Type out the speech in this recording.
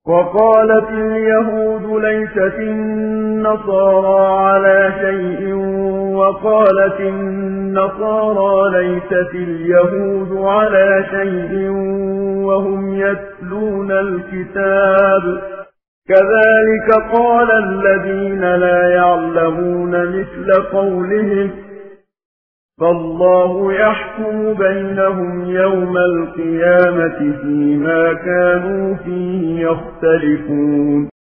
وقالت اليهود ليست النصارى على شيء وقالت النصارى ليست اليهود على شيء وهم يتلون الكتاب كذلك قال الذين لا يعلمون مثل قولهم فالله يحكم بينهم يوم القيامة فيما كانوا فيه يختلفون